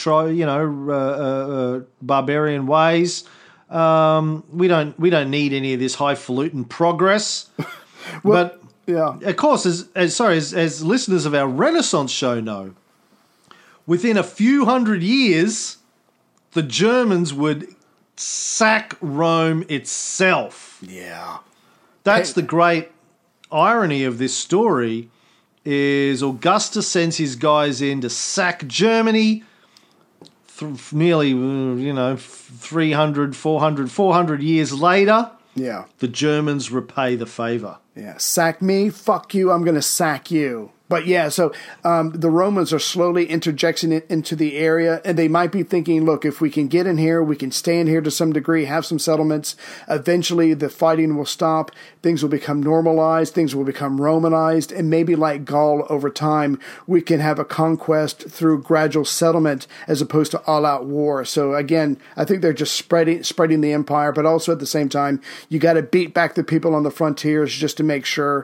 barbarian ways. We don't need any of this highfalutin progress. But yeah, of course, as listeners of our Renaissance show know, within a few hundred years, the Germans would sack Rome itself. Yeah. That's the great irony of this story is Augustus sends his guys in to sack Germany nearly, 300, 400 years later. Yeah. The Germans repay the favor. Yeah. Sack me, fuck you, I'm going to sack you. But yeah, so the Romans are slowly interjecting it into the area, and they might be thinking, look, if we can get in here, we can stay in here to some degree, have some settlements. Eventually, the fighting will stop. Things will become normalized. Things will become Romanized. And maybe like Gaul over time, we can have a conquest through gradual settlement as opposed to all-out war. So again, I think they're just spreading the empire, but also at the same time, you got to beat back the people on the frontiers just to make sure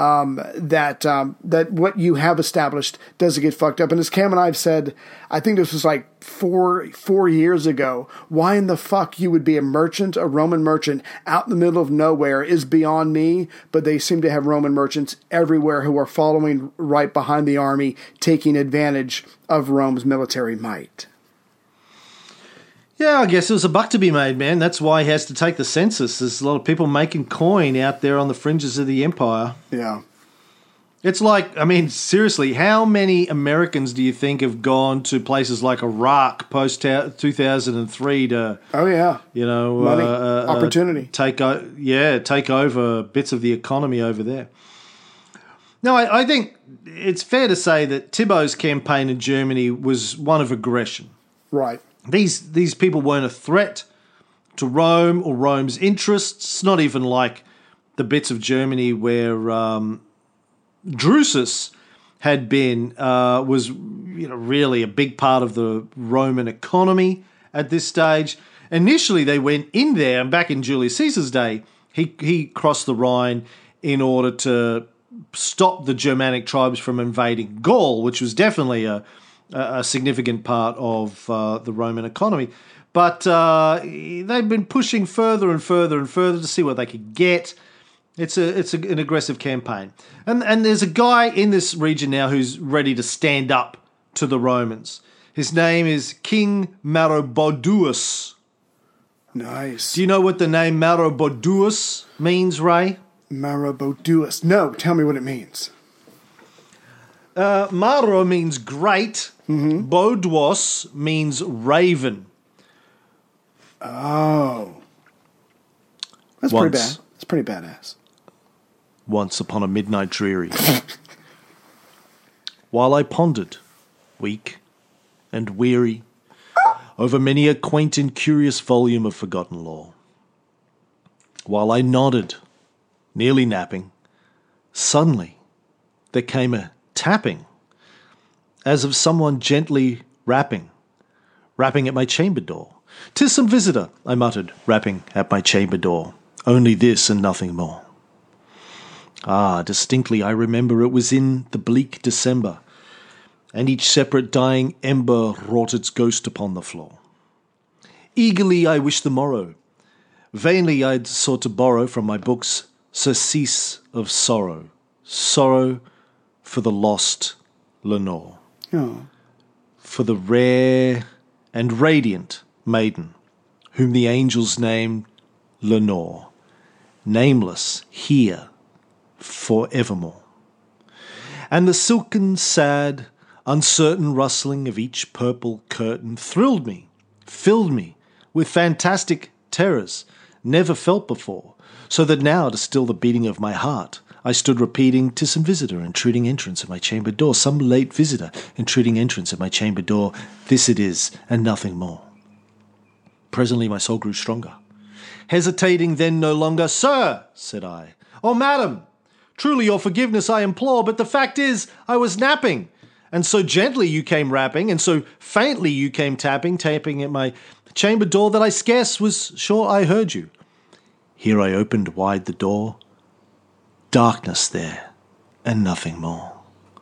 that what you have established doesn't get fucked up. And as Cam and I have said, I think this was like four years ago, why in the fuck you would be a Roman merchant out in the middle of nowhere is beyond me, but they seem to have Roman merchants everywhere who are following right behind the army, taking advantage of Rome's military might. Yeah, I guess it was a buck to be made, man. That's why he has to take the census. There's a lot of people making coin out there on the fringes of the empire. Yeah. It's like, I mean, seriously, how many Americans do you think have gone to places like Iraq post 2003 to, money, opportunity, take over bits of the economy over there? No, I think it's fair to say that Thibaut's campaign in Germany was one of aggression. Right. These people weren't a threat to Rome or Rome's interests. Not even like the bits of Germany where Drusus had been was really a big part of the Roman economy at this stage. Initially, they went in there, and back in Julius Caesar's day, he crossed the Rhine in order to stop the Germanic tribes from invading Gaul, which was definitely a significant part of the Roman economy. But they've been pushing further and further and further to see what they could get. It's an aggressive campaign. And there's a guy in this region now who's ready to stand up to the Romans. His name is King Maroboduus. Nice. Do you know what the name Maroboduus means, Ray? Maroboduus. No, tell me what it means. Maro means great. Mm-hmm. Boduos means raven. Oh. That's pretty bad. It's pretty badass. Once upon a midnight dreary, while I pondered, weak and weary, over many a quaint and curious volume of forgotten lore, while I nodded, nearly napping, suddenly there came a tapping, as of someone gently rapping at my chamber door. "'Tis some visitor," I muttered, rapping at my chamber door. "Only this and nothing more." Ah, distinctly I remember it was in the bleak December, and each separate dying ember wrought its ghost upon the floor. Eagerly I wished the morrow. Vainly I'd sought to borrow from my books surcease of sorrow, sorrow for the lost Lenore, for the rare and radiant maiden whom the angels named Lenore, nameless here forevermore. And the silken, sad, uncertain rustling of each purple curtain thrilled me, filled me with fantastic terrors never felt before, so that now, to still the beating of my heart, I stood repeating, "'Tis some visitor intruding entrance at my chamber door, some late visitor intruding entrance at my chamber door, this it is, and nothing more." Presently my soul grew stronger. Hesitating then no longer, "Sir," said I, "or madam, truly your forgiveness I implore, but the fact is I was napping, and so gently you came rapping, and so faintly you came tapping at my chamber door that I scarce was sure I heard you." Here I opened wide the door. Darkness there, and nothing more.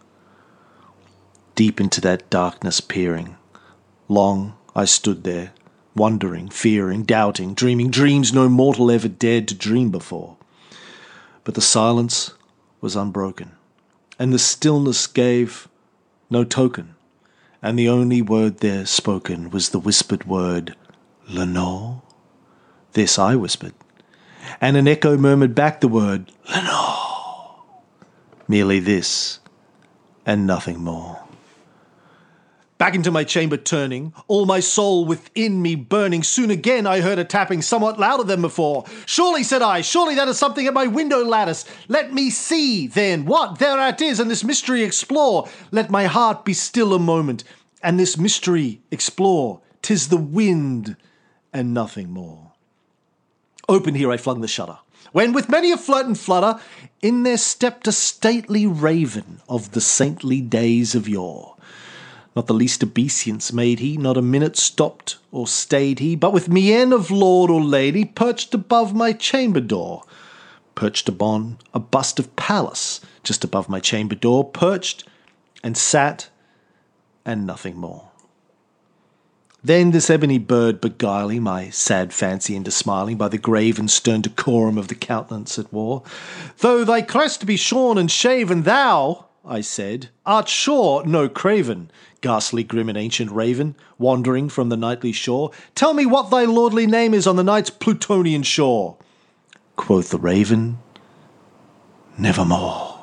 Deep into that darkness peering, long I stood there, wondering, fearing, doubting, dreaming dreams no mortal ever dared to dream before. But the silence was unbroken, and the stillness gave no token, and the only word there spoken was the whispered word, "Lenore?" This I whispered, and an echo murmured back the word, "Lenore." Merely this, and nothing more. Back into my chamber turning, all my soul within me burning, soon again I heard a tapping somewhat louder than before. "Surely," said I, "surely that is something at my window lattice. Let me see, then, what thereat is, and this mystery explore. Let my heart be still a moment, and this mystery explore. 'Tis the wind, and nothing more." Open here I flung the shutter, when with many a flirt and flutter, in there stepped a stately raven of the saintly days of yore. Not the least obeisance made he, not a minute stopped or stayed he, but with mien of lord or lady perched above my chamber door, perched upon a bust of Pallas just above my chamber door, perched and sat, and nothing more. Then this ebony bird beguiling my sad fancy into smiling by the grave and stern decorum of the countenance it wore. "Though thy crest be shorn and shaven, thou," I said, "art sure no craven, ghastly grim and ancient raven, wandering from the nightly shore. Tell me what thy lordly name is on the night's Plutonian shore." Quoth the raven, "Nevermore."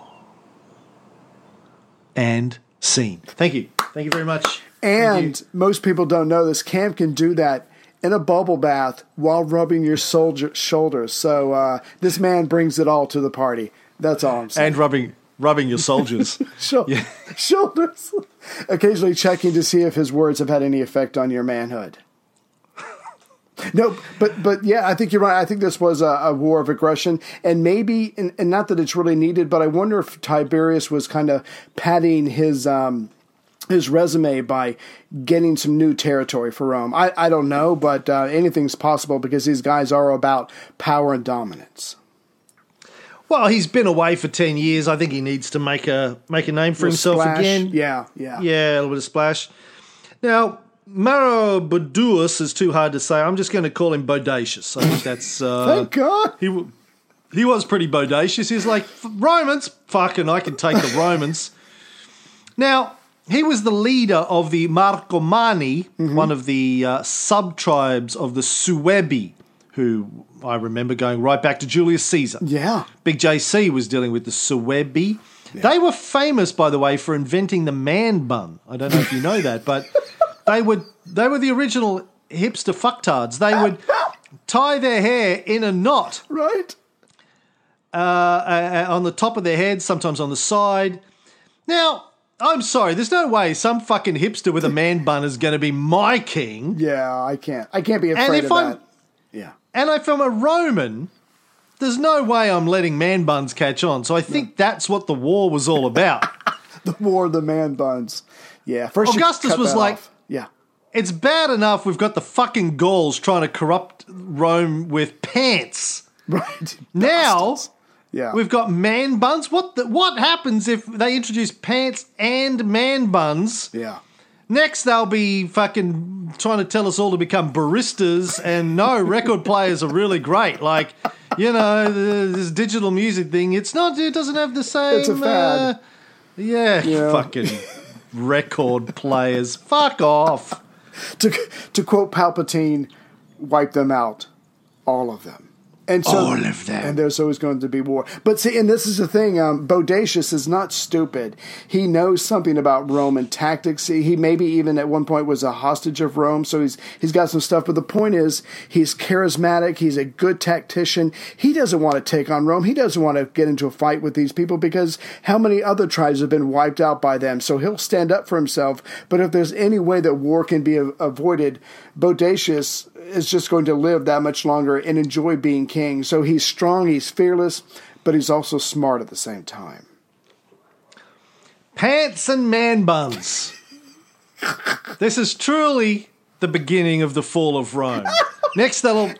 And scene. Thank you. Thank you very much. And most people don't know this. Cam can do that in a bubble bath while rubbing your shoulders. So this man brings it all to the party. That's all I'm saying. And rubbing your soldiers. Shoulders. Occasionally checking to see if his words have had any effect on your manhood. No, but yeah, I think you're right. I think this was a war of aggression, and maybe, and not that it's really needed, but I wonder if Tiberius was kind of padding his resume by getting some new territory for Rome. I don't know, but anything's possible because these guys are about power and dominance. Well, he's been away for 10 years. I think he needs to make a name for himself again. Yeah. Yeah, a little bit of splash. Now, Maroboduus is too hard to say. I'm just going to call him Bodacious. I think that's... Thank God. He was pretty bodacious. He's like, "Romans? Fucking, I can take the Romans." Now, he was the leader of the Marcomanni, one of the sub-tribes of the Suebi, who I remember going right back to Julius Caesar. Yeah. Big JC was dealing with the Suebi. Yeah. They were famous, by the way, for inventing the man bun. I don't know if you know that, but they were the original hipster fucktards. They would tie their hair in a knot. Right. On the top of their head, sometimes on the side. Now, I'm sorry, there's no way some fucking hipster with a man bun is going to be my king. Yeah, I can't be afraid of that. Yeah. And if I'm a Roman, there's no way I'm letting man buns catch on. So I think that's what the war was all about. The war of the man buns. Yeah. First Augustus was like, off. Yeah. It's bad enough we've got the fucking Gauls trying to corrupt Rome with pants. Right. Now, yeah. We've got man buns. What happens if they introduce pants and man buns? Yeah. Next, they'll be fucking trying to tell us all to become baristas, and no, record players are really great. Like, you know, this digital music thing, it doesn't have the same... It's a fad. Yeah, fucking record players. Fuck off. To quote Palpatine, wipe them out. All of them. And so, all of them. And there's always going to be war. But see, and this is the thing, Bodacious is not stupid. He knows something about Roman tactics. He maybe even at one point was a hostage of Rome, so he's got some stuff. But the point is, he's charismatic. He's a good tactician. He doesn't want to take on Rome. He doesn't want to get into a fight with these people because how many other tribes have been wiped out by them? So he'll stand up for himself. But if there's any way that war can be avoided, Bodacious is just going to live that much longer and enjoy being king. So he's strong, he's fearless, but he's also smart at the same time. Pants and man buns. This is truly the beginning of the fall of Rome. Next they'll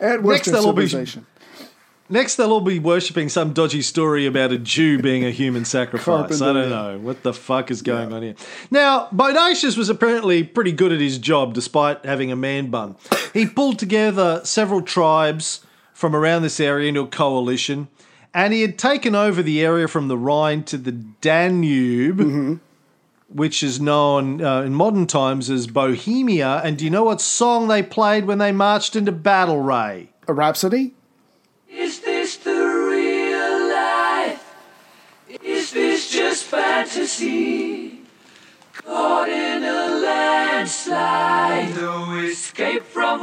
all be worshipping some dodgy story about a Jew being a human sacrifice. I don't know. What the fuck is going on here? Now, Bodacious was apparently pretty good at his job despite having a man bun. He pulled together several tribes from around this area into a coalition, and he had taken over the area from the Rhine to the Danube, which is known in modern times as Bohemia. And do you know what song they played when they marched into battle, Ray? A Rhapsody? Is this the real life? Is this just fantasy? Caught in a landslide, no escape from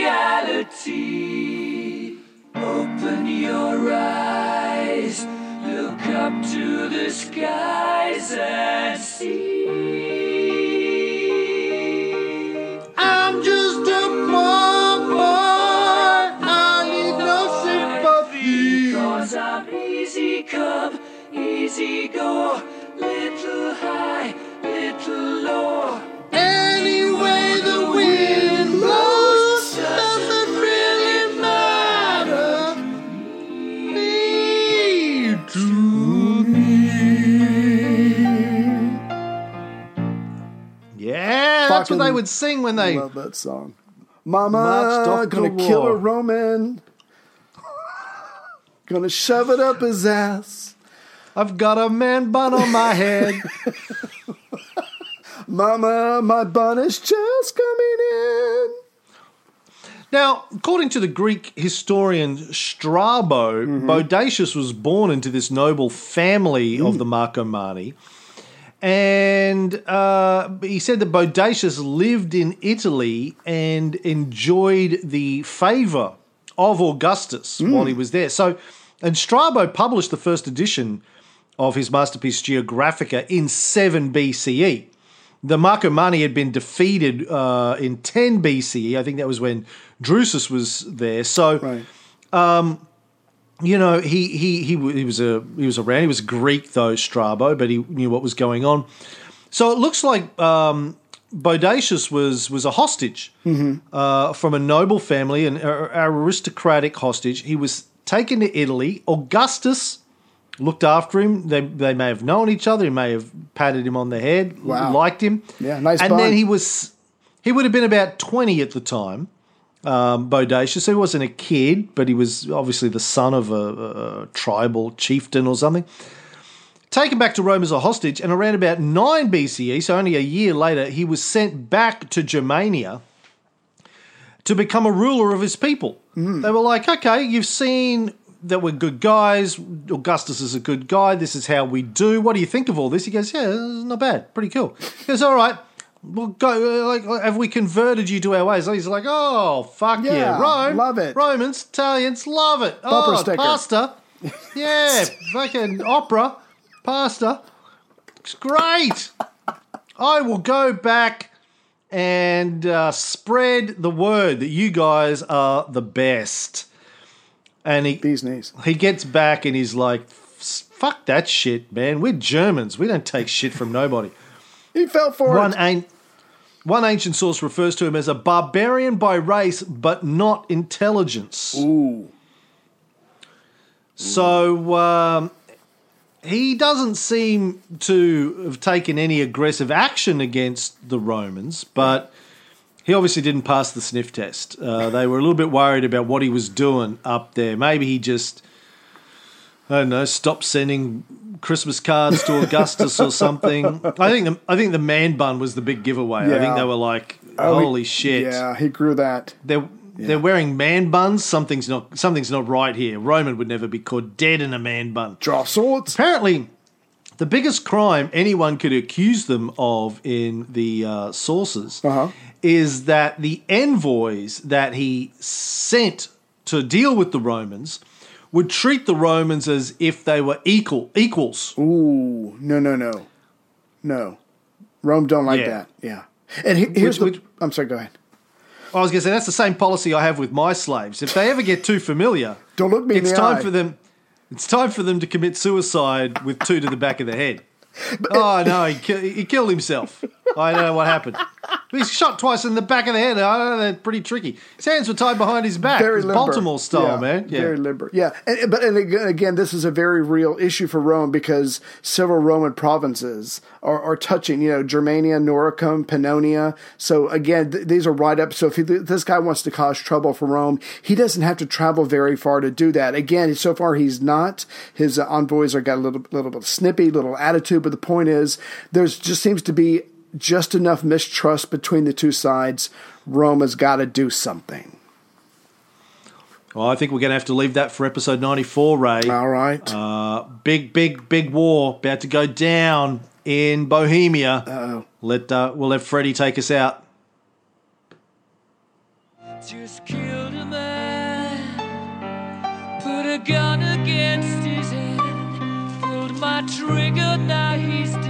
reality. Open your eyes, look up to the skies and see. I'm just a poor boy, I need no sympathy. Cause I'm easy come, easy go, little high, little low. Anyway the wind blows, doesn't really matter to me. Yeah, that's what they would sing when they... I love that song. Mama, gonna kill a Roman. Gonna shove it up his ass. I've got a man bun on my head. Mama, my bun is just coming in. Now, according to the Greek historian Strabo, Bodacious was born into this noble family of the Marcomanni. And he said that Bodacious lived in Italy and enjoyed the favour of Augustus while he was there. So, and Strabo published the first edition of his masterpiece Geographica in 7 BCE. The Marcomanni had been defeated in 10 BCE. I think that was when Drusus was there. So, you know, he was around. He was Greek though, Strabo, but he knew what was going on. So it looks like Bodacious was a hostage from a noble family, an aristocratic hostage. He was taken to Italy. Augustus looked after him. They may have known each other. He may have patted him on the head, liked him. Yeah, nice. And bun. then he would have been about 20 at the time. Bodacious. He wasn't a kid, but he was obviously the son of a tribal chieftain or something. Taken back to Rome as a hostage, and around about 9 BCE, so only a year later, he was sent back to Germania to become a ruler of his people. They were like, okay, you've seen that we're good guys. Augustus is a good guy. This is how we do. What do you think of all this? He goes, yeah, this is not bad. Pretty cool. He goes, all right, Well, go. Like, have we converted you to our ways? He's like, oh, fuck yeah, Rome, love it. Romans, Italians, love it. Bumper Oh, sticker. pasta, yeah, fucking opera, pasta. It's great. I will go back and spread the word that you guys are the best. And Bee's knees. He gets back and he's like, fuck that shit, man. We're Germans. We don't take shit from nobody. He fell for it. One ancient source refers to him as a barbarian by race, but not intelligence. Ooh. So he doesn't seem to have taken any aggressive action against the Romans, but he obviously didn't pass the sniff test. They were a little bit worried about what he was doing up there. Maybe he just, I don't know, stopped sending Christmas cards to Augustus or something. I think the man bun was the big giveaway. Yeah. I think they were like, holy shit. Yeah, he grew that. They're wearing man buns. Something's not right here. Roman would never be caught dead in a man bun. Draw swords. Apparently, the biggest crime anyone could accuse them of in the sources is that the envoys that he sent to deal with the Romans would treat the Romans as if they were equals. Ooh, no. Rome don't like that. Yeah. And here's I'm sorry, go ahead. I was going to say, that's the same policy I have with my slaves. If they ever get too familiar, don't look me in the eye. It's time for them to commit suicide with 2 to the back of the head. Oh, no, he killed himself. I don't know what happened. He's shot twice in the back of the head. I don't know, that's pretty tricky. His hands were tied behind his back. Very limber. Baltimore style, man. Yeah. Very limber. Yeah. But again, this is a very real issue for Rome because several Roman provinces are touching, Germania, Noricum, Pannonia. So again, these are right up. So if this guy wants to cause trouble for Rome, he doesn't have to travel very far to do that. Again, so far he's not. His envoys are got a little bit snippy, little attitude. But the point is, there's just seems to be just enough mistrust between the two sides. Rome has got to do something. Well, I think we're going to have to leave that for episode 94, Ray. All right. Big war about to go down in Bohemia. Uh-oh. We'll let Freddie take us out. Just killed a man, put a gun against his head, pulled my trigger, now he's